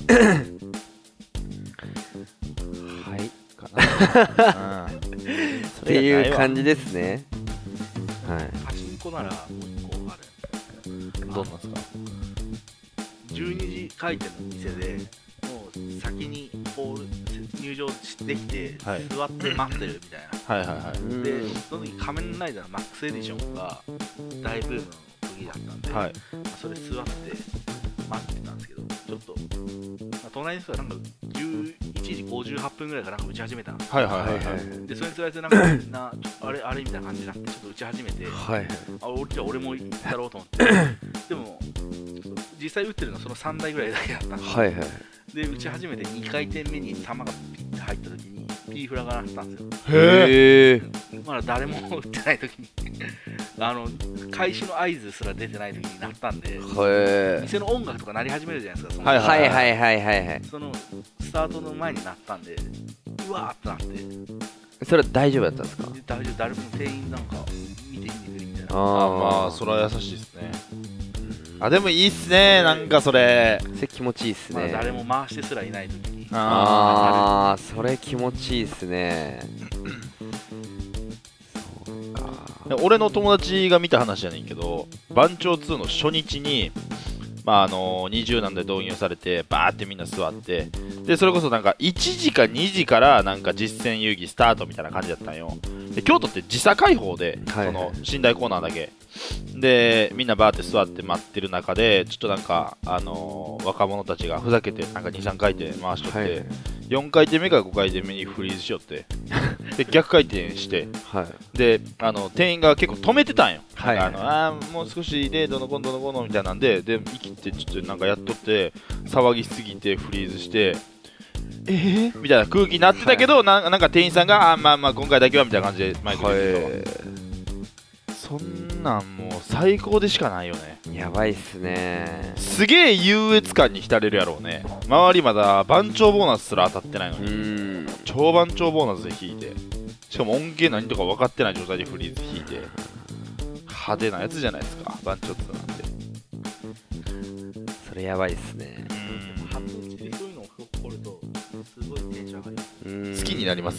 はいかな、うん、 っていう感じですね。はい。 パチンコならもう一個ある。 じどんなんですか。 じゅうにじ開店の店でも先にこう入場できて、 はい、 座って待ってるみたいな。 はいはいはい。 で、その時仮面ライダーのマックスエディションが大ブームの時だったんで、 はい、 それ座って待ってたんですけど、ちょっと、まあ、隣の人はなんかじゅういちじごじゅうはっぷんぐらいからなんか打ち始めたんですよ。 はいはいはいはい。 で、それにつられてなんかみんな、あれあれみたいな感じになって、ちょっと打ち始めて、 はいはい、 あ俺じゃあ俺もやろうと思って、でも、実際打ってるのはそのさんだいぐらいだけだったんで、 はいはい、 で、打ち始めてにかいてんめに球がピッて入った時に、ピーフラが鳴ったんですよ。 へえ。 まだ誰も打ってない時にあの開始の合図すら出てない時になったんで、 へ店の音楽とか鳴り始めるじゃないですか。そのはいはいはいはいはいはい。 そのスタートの前になったんで、うわーってなって、 それは大丈夫だったんですか？ で大丈夫、誰も店員なんか見て見てくれみたいな。 ああ、まあそれは優しいですね。あ、でもいいっすね、なんかそれ。 それ気持ちいいっすね。 まあ、誰も回してすらいない時に。 ああ、それ気持ちいいっすね。そうか。 俺の友達が見た話やねんけど、番長ツーの初日に、まああのにじゅうなんで導入されて、バーってみんな座って、でそれこそなんかいちじかにじからなんか実践遊戯スタートみたいな感じだったんよ。で京都って時差開放で、 はい、 その寝台コーナーだけでみんなバーって座って待ってる中で、ちょっとなんか、あのー、若者たちがふざけてなんかにさんかいて回しとって、はい、よんかいてんめかごかいてんめにフリーズしよってで逆回転して、はい、であの店員が結構止めてたんよ。はい、あのあもう少しでどのこんどのこのみたいなんで、で生きてちょっとなんかやっとって騒ぎすぎてフリーズして、えー、みたいな空気になってたけど、はい、な, なんか店員さんがあまあまあ今回だけはみたいな感じでマイクで言ってた。そんなんもう最高でしかないよね。 やばいっすね。 すげえ優越感に浸れるやろうね。周りまだ番長ボーナスすら当たってないのに、うん超番長ボーナスで引いて、しかも音源何とか分かってない状態でフリーズ引いて、派手なやつじゃないですか番長ツーなんて。 それやばいっすね。 うん半分うちでそういうのを起こるとすごいテンション上がります。 うん好きになります。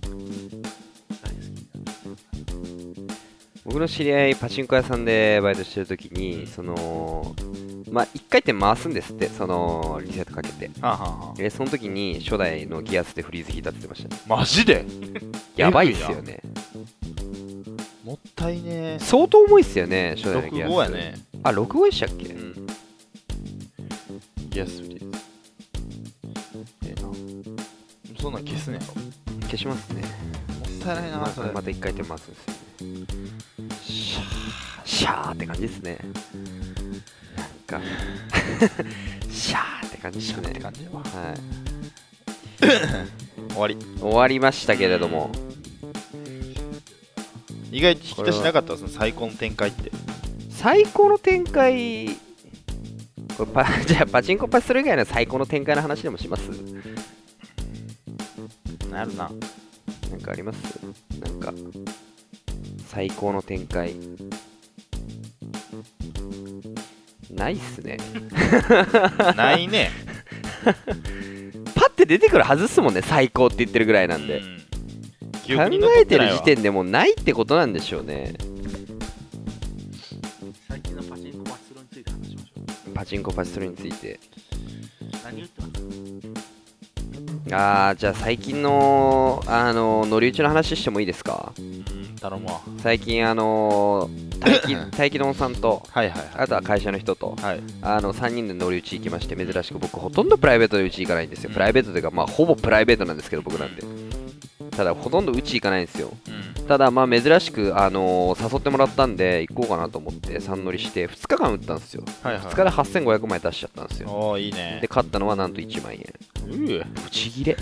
僕の知り合いパチンコ屋さんでバイトしてるときに、そのまあいっかい転回すんですって、そのリセットかけて、はあはあ、でその時に初代のギアスでフリーズ引いたって言ってましたね。 マジでやばいっすよね。 もったいね。 相当重いっすよね、初代のギアス。 ろくごやね。 あ、ろくごでしたっけ、うん、 ギアスフリーズええな。そんなん消すねやろ。 消しますね。もったいないな、 まあ、 それまたいっかい転回すんですよね。シャーシャーって感じですね。なんかシャーって感じですね。 って感じは、はい終わり終わりましたけれども、 意外と引き出しなかったですね。最高の展開って。 最高の展開これパじゃあパチンコパチする以外の最高の展開の話でもします？ なるな。 なんかあります？なんか最高の展開ないっすね。 ないね。 パッて出てくるはずっすもんね、最高って言ってるぐらいなんで、うん、考えてる時点でもうないってことなんでしょうね。 最近のパチンコパチスロについて話しましょう。 パチンコパチスロについて何言ってます？ あーじゃあ最近のあの乗り打ちの話してもいいですか？ うん、頼むわ。 最近あの大気丼さんと、 はいはいはい、 あとは会社の人と、 はい、あのさんにんで乗り打ち行きまして、珍しく僕ほとんどプライベートで打ち行かないんですよ、うん、プライベートというかまあほぼプライベートなんですけど僕なんで、ただほとんど打ち行かないんですよ、うん、ただまあ珍しく、あのー、誘ってもらったんで行こうかなと思ってさん乗りしてふつかかん打ったんですよ、はいはい、ふつかではっせんごひゃくまい出しちゃったんですよ。 おーいいね。 で勝ったのはなんといちまんえん。 うブチギレ。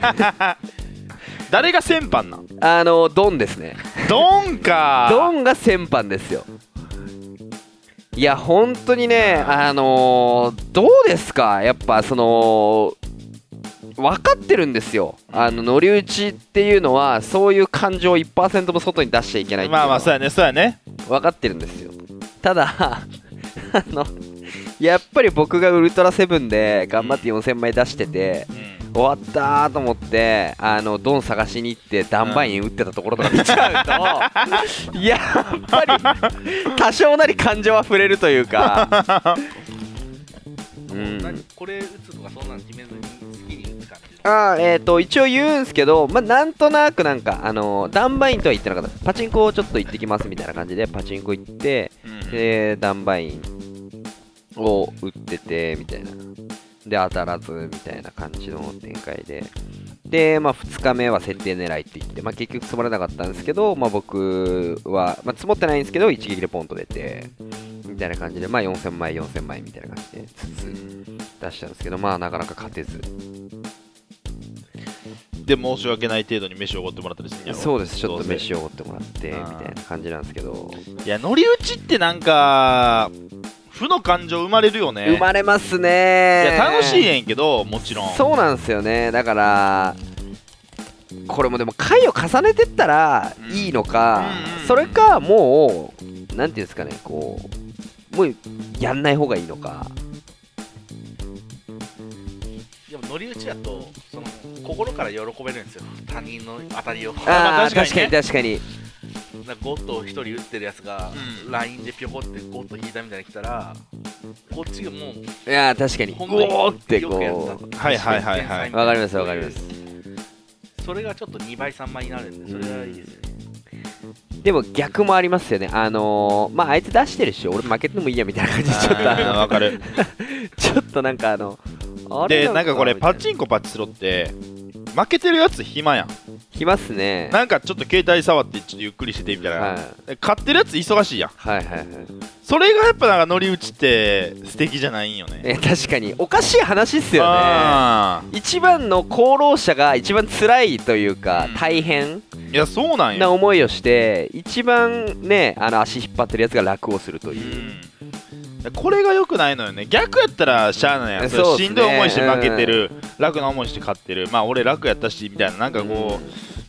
誰が先般なん？ あのー、ドンですね。 ドンか。 ドンが先般ですよ。いや本当にね、あのー、どうですか、やっぱその分かってるんですよ、あの乗り打ちっていうのはそういう感情を いちパーセント も外に出しちゃいけないっていうのはまあまあそうやねそうやね分かってるんですよ。ただあのやっぱり僕がウルトラセブンで頑張ってよんせんまい出してて、うん、終わったーと思ってあのドン探しに行ってダンバイン打ってたところとか見ちゃうと、うん、やっぱり多少なり感情は触れるというかうん何これ打つとかそんなん決めずに好きに打つ感じ。 あーえっ、ー、と一応言うんすけど、まあなんとなくなんかあのー、ダンバインとは言ってなかった。パチンコをちょっと行ってきますみたいな感じでパチンコ行って、 うん、 でダンバインを打っててみたいな、で当たらずみたいな感じの展開で、でまあふつかめは設定狙いって言って、まあ結局積まれなかったんですけど、まあ僕は、まあ、積もってないんですけど一撃でポンと出てみたいな感じで、まあよんせんまいよんせんまいみたいな感じでつつ出したんですけど、まあなかなか勝てず。 で申し訳ない程度に飯をおごってもらったりするんやろ。 そうです、ちょっと飯をおごってもらってみたいな感じなんですけど、 いや乗り打ちってなんか負の感情生まれるよね。 生まれますね。 いや楽しいねんけど、もちろんそうなんですよね。だからこれもでも回を重ねてったらいいのか、 うん、 それかもうなんていうんですかね、こうもうやんない方がいいのか。 でも乗り打ちだとその心から喜べるんですよ、他人の当たりを。 ああ、 確かにね、 確かに確かに。 なんかゴッドを一人打ってるやつが、 うん、 ラインでピョコってゴッド引いたみたいに来たら、こっちがもういや確かに本当にゴーってよくやこったはいはいはいはいわかりますわかります。 それがちょっとにばいさんばいになるんで、それはいいですよね。 でも逆もありますよね。あのー、まああいつ出してるし俺負けてもいいやみたいな感じでちょっとあーわかるちょっとなんかあのあれでなんかこれパンチンコパチスロって負けてるやつ暇やん。 来ますね。 なんかちょっと携帯触ってちょっとゆっくりしててみたいな、 はいで勝ってるやつ忙しいやん。 はいはいはい。 それがやっぱなんか乗り打ちって素敵じゃないんよね。 え確かにおかしい話っすよね。 あ一番の功労者が一番辛いというか、 うん大変ーいやそうなんよ。 な思いをして一番ねあの足引っ張ってるやつが楽をするというう、 ん、これが良くないのよね。逆やったらしゃあないやん。それそうっすねしんどい思いして負けてる、楽な思いして勝ってる、まあ俺楽やったしみたいな、なんかこう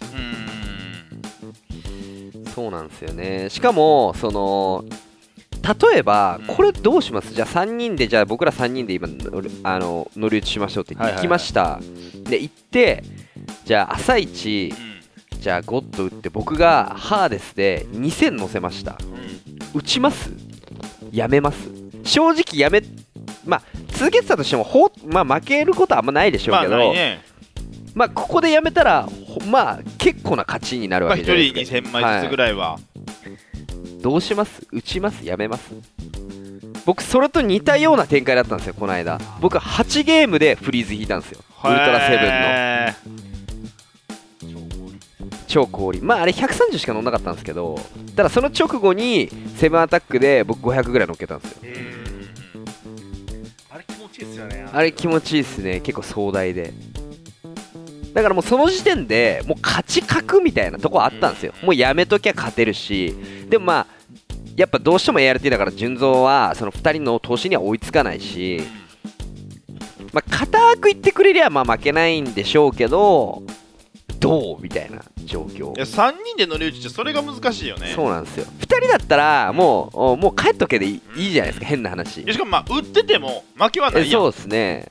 うーんそうなんですよね。しかもその例えばうんこれどうします、じゃあさんにんでじゃあ僕らさんにんで今乗りあの乗り打ちしましょうってはいはいはい行きました、で行ってじゃあ朝一うじゃあゴッド打って僕がハーデスでにせん乗せました。 ん打ちます、やめます、正直やめまあ続けてたとしてもほ、まあ、負けることはあんまないでしょうまあけど、 ないね。 まあここでやめたらほまあ結構な勝ちになるまあわけじゃない一ですか。 人にせんまいずつぐらいは、 どうします、打ちます、やめます。僕それと似たような展開だったんですよこの間。僕はちゲームでフリーズ引いたんですよ、ウルトラセブンのへ超氷。まああれひゃくさんじゅうしか乗んなかったんですけど、ただその直後にセブンアタックで僕ごひゃくぐらい乗っけたんですよ。 へーあれ気持ちいいっすよね。 あれ気持ちいいっすね、結構壮大で。だからもうその時点でもう勝ち確みたいなとこあったんですよ。もうやめときゃ勝てるし、でもまあやっぱどうしても エーアールティー だから純蔵はそのふたりの投資には追いつかないし、まあ固く言ってくれりゃまあ負けないんでしょうけど、どうみたいな状況。 いやさんにんで乗り打ちってそれが難しいよね。 そうなんですよ。ふたりだったらもうおもう帰っとけでいい、いいじゃないですか、変な話。 いやしかもまあ打ってても負けはないやん。 えそうですね。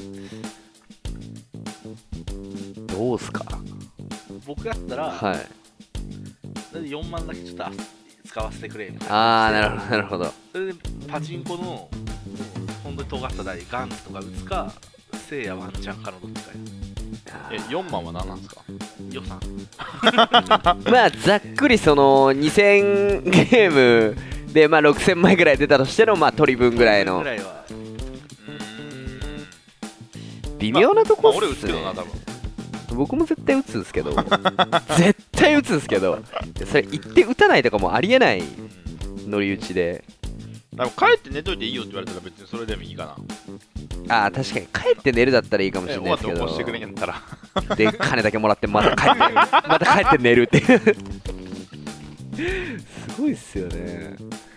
どうすか。 僕だったら、 はい。 それでよんまんだけちょっと使わせてくれみたいな。 ああなるほどなるほど。 それでパチンコの本当に尖った台ガンズとか打つか、せいやワンチャンかのどっちかえよんまんは何なんですか。 予算。 まあざっくりそのにせんゲームでまあろくせんまいぐらい出たとしてのまあ取り分ぐらいのぐらいはうーん微妙なとこまあ俺打つっすね。 けどな多分。 僕も絶対打つんですけど絶対打つんですけど、それ言って打たないとかもありえない乗り打ちで。 なんか帰って寝といていいよって言われたら別にそれでもいいかな。 ああ確かに帰って寝るだったらいいかもしえれないですけど、 終わって起こしてくれんやったらで金だけもらってまた帰ってまた帰って寝るっていうすごいっすよね。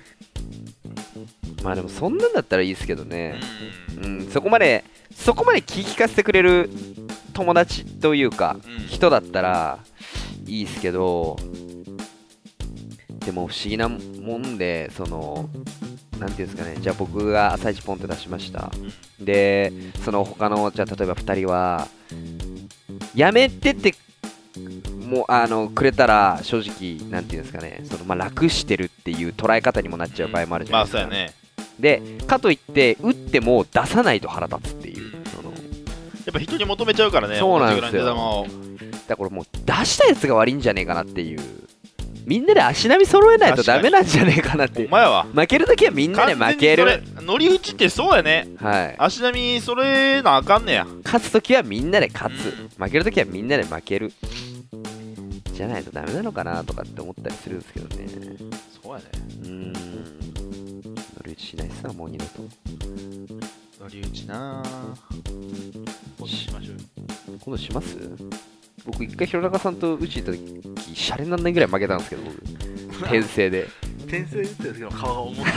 まあでもそんなんだったらいいですけどね、 ううん、そこまでそこまで気利かせてくれる友達というかうん人だったらいいですけど、でも不思議なもんで、そのなんていうんですかね、じゃあ僕が朝一ポンって出しました。でその他のじゃあ例えばふたりはやめてってもうあのくれたら正直なんていうんですかね、そのまあ楽してるっていう捉え方にもなっちゃう場合もあるじゃまないですか。 あそうやね。 でかといって打っても出さないと腹立つっていう、 うんそのやっぱ人に求めちゃうからね、 そうなんですよ同じぐらいの出球を。 だからこれもう出したやつが悪いんじゃねえかなっていう、みんなで足並み揃えないとダメなんじゃねえかなっていう。 お前は負けるときはみんなで負ける。 完全にそれ乗り打ちってそうやね。 はい。 足並みそれなあかんねや。 勝つときはみんなで勝つ、 うん負けるときはみんなで負けるじゃないとダメなのかなとかって思ったりするんですけどね。 そうやね。 うーん。乗り打ちしないっすわ、もう二度と。 乗り打ちなぁ。もししましょう。 今度します？僕一回弘中さんと打ち行った時シャレにならないぐらい負けたんですけど、僕転生で転生打ってる時の顔が重くて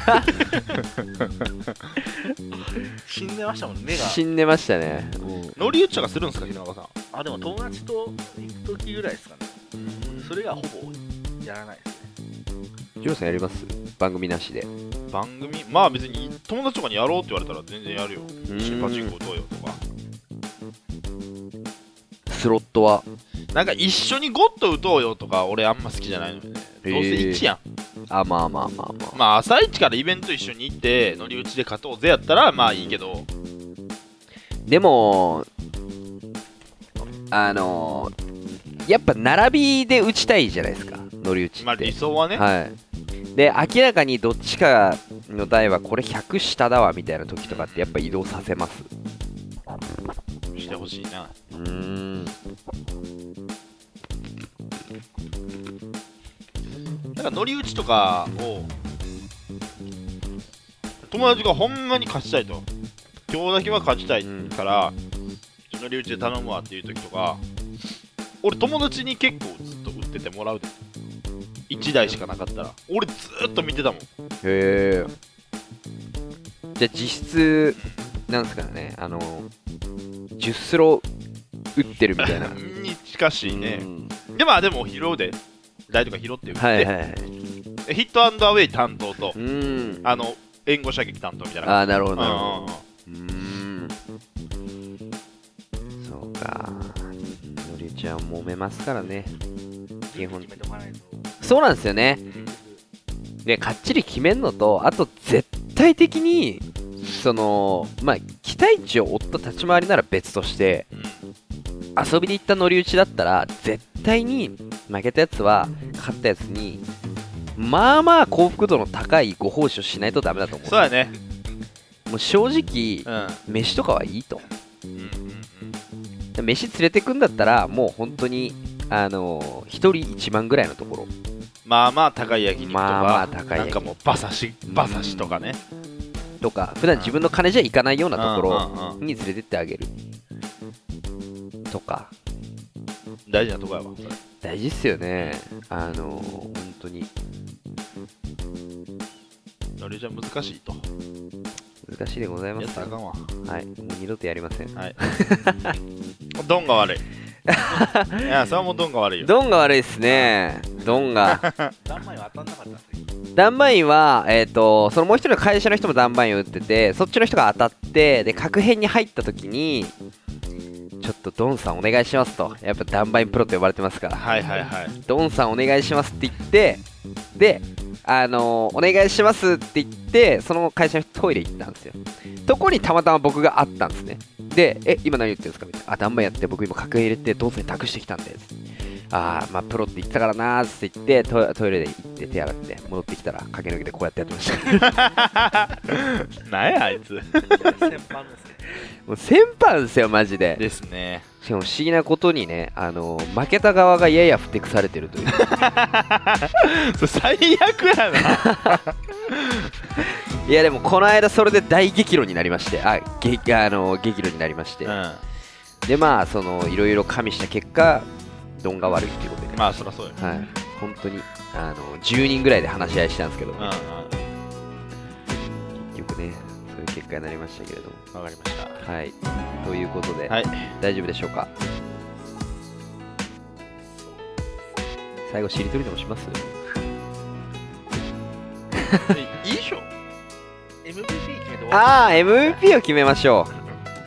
死んでましたもんね、目が。 死んでましたね。 乗り打ちとかするんですか、平中さん。 あ、でも友達と行く時ぐらいですかね。それがほぼやらないですね。 ジョーさんやります？番組なしで。 番組、まあ別に友達とかにやろうって言われたら全然やるよ。一緒にパチンコ打とうよとか。 スロットはなんか一緒にゴッド打とうよとか俺あんま好きじゃないのでね。どうせいちやん。 あ、まあまあまあまあ。 まあ朝一からイベント一緒に行って乗り打ちで勝とうぜやったらまあいいけど。 でも、あのー、やっぱ並びで打ちたいじゃないですか、乗り打ちって。 まあ理想はね。 はい。で、明らかにどっちかの台はこれひゃく下だわみたいな時とかってやっぱ移動させます。 してほしいな。 うーん。 なんか乗り打ちとかを友達がほんまに勝ちたいと、今日だけは勝ちたいから、うん、乗り打ちで頼むわっていう時とか、俺友達に結構ずっと打っててもらうで、いちだいしかなかったら俺ずーっと見てたもん。 へえ。じゃあ実質なんですかね、あのじゅうスロ打ってるみたいなに近しいね。でまあでも拾うで、台とか拾って打って、 はいはいはい、 ヒットアンドアウェイ担当と、 うんあの援護射撃担当みたいな。 ああ、なるほどなるほど。 うーん、そうか。のりちゃん揉めますからね、基本。そうなんですよね。でかっちり決めんのと、あと絶対的にそのまあ期待値を追った立ち回りなら別として、うん、遊びで行った乗り打ちだったら絶対に負けたやつは勝ったやつにまあまあ幸福度の高いご奉仕をしないとダメだと思う。 そうやね。 もう正直、うん、飯とかはいいと、うんうんうん、飯連れてくんだったらもう本当にあのー、ひとりいちまんぐらいのところ、 まあまあ高い焼肉とか、 まあまあ高い焼肉、 なんかもう馬刺し馬刺しとかね、 とか普段自分の金じゃ行かないようなところに連れてってあげるとか、 大事なとこやわ。 大事っすよね。あのー、本当にのりちゃん難しいと。 難しいでございます。 やったらあかんわ。 はい、もう二度とやりません。 はい。ドンが悪い。いや、それはもうドンが悪いよ。 ドンが悪いっすね。ドンが。 ダンマインは当たんなかったんですよ。 ダンマインは、えっと、そのもう一人の会社の人もダンマインを打ってて、そっちの人が当たって、で、確変に入った時に、ちょっとドンさんお願いしますと、やっぱダンマインプロと呼ばれてますから、 はいはいはい。 ドンさんお願いしますって言って、で、あのー、お願いしますって言って、その会社の人トイレ行ったんですよ。とこにたまたま僕が会ったんですね。で、え、今何言ってるんですかみたいな。あ、ダンマインやって僕今格入れてドンさんに託してきたんで。あー、まあプロって言ってたからなーって言ってト、トイレで行って手洗って戻ってきたら駆け抜けてこうやってやってました。 なんやあいつ。 先般ですね。 もう先般ですよマジで。 ですね。 しかも不思議なことにね、あのー、負けた側がややふてくされてるという。 それ最悪やな。 いやでもこの間それで大激論になりまして、あ、げあのー、激論になりまして、うん、でまあそのいろいろ加味した結果、ドンが悪いっていうことで、ね、 まあそりゃそうよ。 はい、本当にあのじゅうにんぐらいで話し合いしたんですけど、うんうん、結局ねそういう結果になりましたけれども。 わかりました。 はい。ということで、 はい、 大丈夫でしょうか。最後しりとりでもします？ いいでしょ。 エムブイピー 決めて終わり。 ああ、エムブイピー を決めましょう。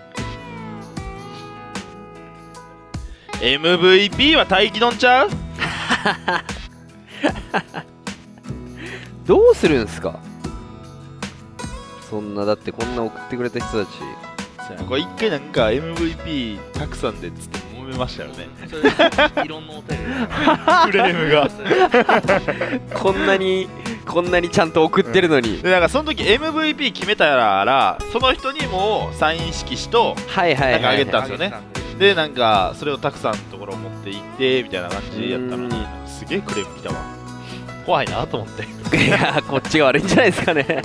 エムブイピー は待機丼ちゃう？ どうするんすか？ そんなだってこんな送ってくれた人たちこれ一回なんか エムブイピー たくさんでっつって揉めましたよね。 それでいろんなお便りクレームがこんなにこんなにちゃんと送ってるのに、 でなんかその時 エムブイピー 決めたらその人にもサイン色紙とはいはいなんかあげはい、 たんですよね。でなんかそれをたくさんのところ持って行ってみたいな感じやったのに、すげえクレーム来たわ。怖いなと思って。 いやこっちが悪いんじゃないですかね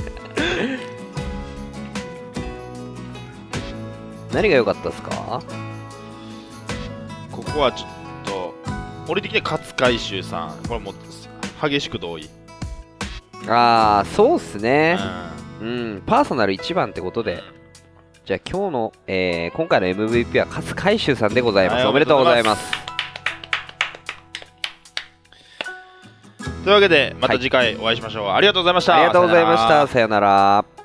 何が良かったですか？ ここはちょっと俺的には勝海舟さん、これもう激しく同意。 ああそうっすね、 ううんパーソナルいちばんってことで、じゃあ今日の、えー、今回の エムブイピー は勝海舟さんでございます、 はいおめでとうございますというわけでまた次回お会いしましょう、ありがとうございました。 ありがとうございましさよならた。さよなら。